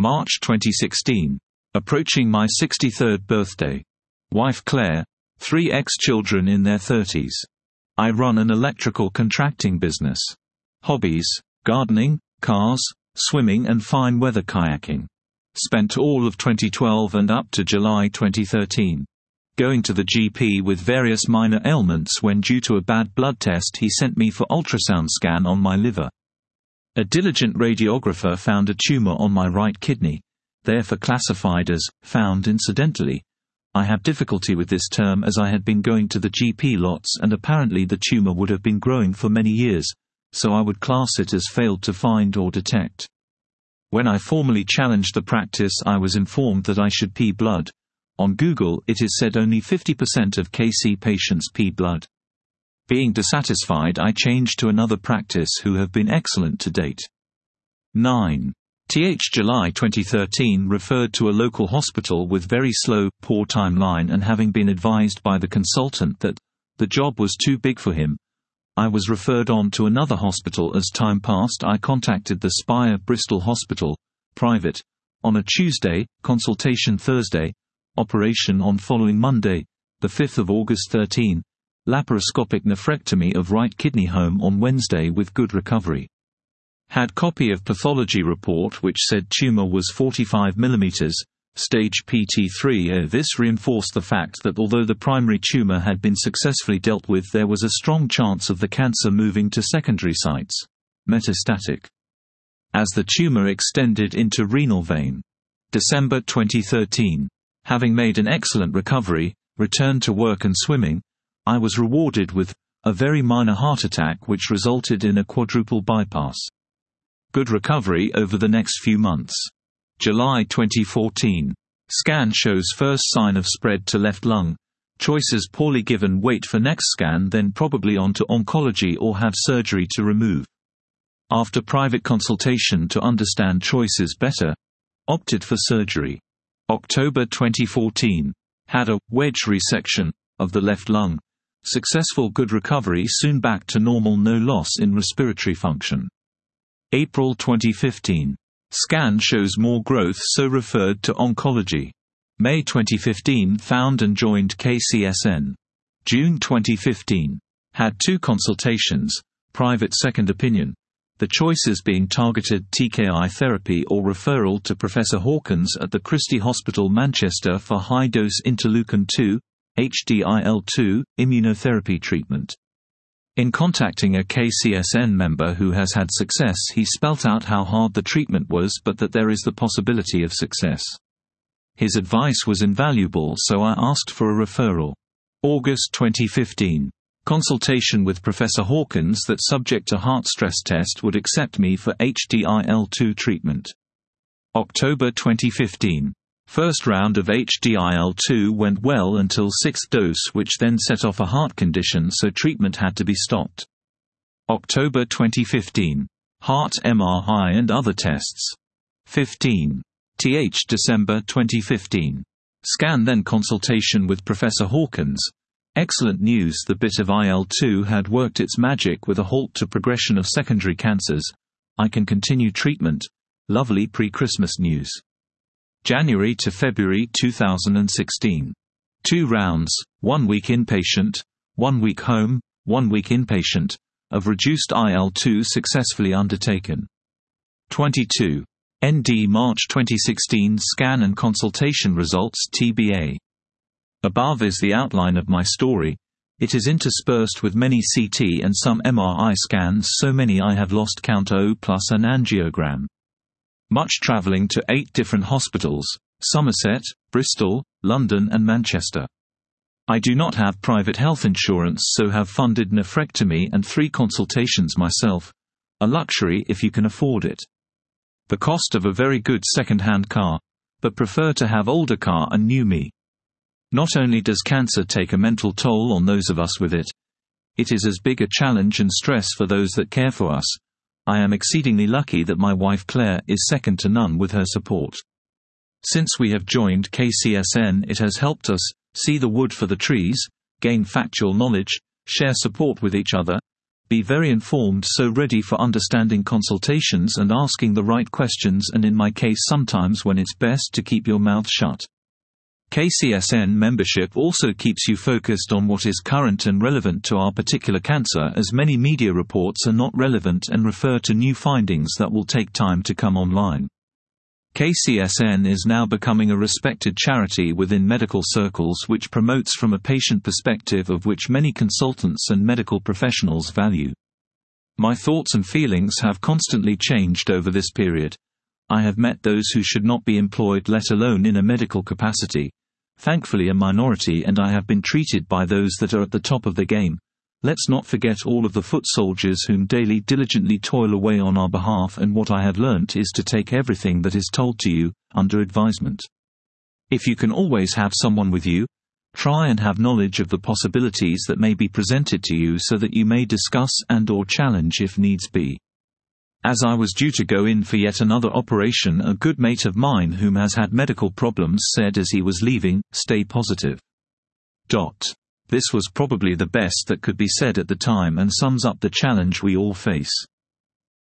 March 2016. Approaching my 63rd birthday. Wife Claire, 3 ex-children in their 30s. I run an electrical contracting business. Hobbies: gardening, cars, swimming and fine weather kayaking. Spent all of 2012 and up to July 2013 going to the GP with various minor ailments when, due to a bad blood test, he sent me for ultrasound scan on my liver. A diligent radiographer found a tumor on my right kidney, therefore classified as found incidentally. I have difficulty with this term as I had been going to the GP lots and apparently the tumor would have been growing for many years, so I would class it as failed to find or detect. When I formally challenged the practice, I was informed that I should pee blood. On Google it is said only 50% of KC patients pee blood. Being dissatisfied, I changed to another practice who have been excellent to date. 9. July 2013 referred to a local hospital with very slow, poor timeline, and having been advised by the consultant that the job was too big for him, I was referred on to another hospital. As time passed, I contacted the Spire Bristol Hospital, private, on a Tuesday, consultation Thursday, operation on following Monday, 5 August 13, laparoscopic nephrectomy of right kidney home on Wednesday with good recovery. Had copy of pathology report which said tumor was 45 mm, stage PT3. This reinforced the fact that although the primary tumor had been successfully dealt with, there was a strong chance of the cancer moving to secondary sites, metastatic, as the tumor extended into renal vein. December 2013. Having made an excellent recovery, returned to work and swimming, I was rewarded with a very minor heart attack which resulted in a quadruple bypass. Good recovery over the next few months. July 2014. Scan shows first sign of spread to left lung. Choices poorly given. Wait for next scan, then probably on to oncology or have surgery to remove. After private consultation to understand choices better, opted for surgery. October 2014. Had a wedge resection of the left lung. Successful, good recovery, soon back to normal, no loss in respiratory function. April 2015. Scan shows more growth, so referred to oncology. May 2015. Found and joined KCSN. June 2015. Had 2 consultations, private second opinion. The choices being targeted TKI therapy or referral to Professor Hawkins at the Christie Hospital, Manchester for high-dose interleukin-2, HDIL2, immunotherapy treatment. In contacting a KCSN member who has had success, he spelt out how hard the treatment was but that there is the possibility of success. His advice was invaluable, so I asked for a referral. August 2015. Consultation with Professor Hawkins that, subject to heart stress test, would accept me for HDIL2 treatment. October 2015. First round of HDIL2 went well until 6th dose, which then set off a heart condition, so treatment had to be stopped. October 2015. Heart MRI and other tests. 15. December 2015. Scan, then consultation with Professor Hawkins. Excellent news, the bit of IL-2 had worked its magic with a halt to progression of secondary cancers. I can continue treatment. Lovely pre-Christmas news. January to February 2016. 2 rounds, 1 week inpatient, 1 week home, 1 week inpatient, of reduced IL-2 successfully undertaken. 22. ND March 2016. Scan and consultation results TBA. Above is the outline of my story. It is interspersed with many CT and some MRI scans, so many I have lost count, plus an angiogram. Much travelling to 8 different hospitals: Somerset, Bristol, London and Manchester. I do not have private health insurance, so have funded nephrectomy and 3 consultations myself. A luxury if you can afford it. The cost of a very good second-hand car, but prefer to have older car and new me. Not only does cancer take a mental toll on those of us with it, it is as big a challenge and stress for those that care for us. I am exceedingly lucky that my wife Claire is second to none with her support. Since we have joined KCSN, it has helped us see the wood for the trees, gain factual knowledge, share support with each other, Be very informed, so ready for understanding consultations and asking the right questions, and in my case sometimes when it's best to keep your mouth shut. KCSN membership also keeps you focused on what is current and relevant to our particular cancer, as many media reports are not relevant and refer to new findings that will take time to come online. KCSN is now becoming a respected charity within medical circles, which promotes from a patient perspective of which many consultants and medical professionals value. My thoughts and feelings have constantly changed over this period. I have met those who should not be employed, let alone in a medical capacity. Thankfully a minority, and I have been treated by those that are at the top of the game. Let's not forget all of the foot soldiers whom daily diligently toil away on our behalf, and what I have learnt is to take everything that is told to you, under advisement. If you can always have someone with you, try and have knowledge of the possibilities that may be presented to you so that you may discuss and/or challenge if needs be. As I was due to go in for yet another operation, a good mate of mine whom has had medical problems said as he was leaving, "Stay positive." This was probably the best that could be said at the time and sums up the challenge we all face.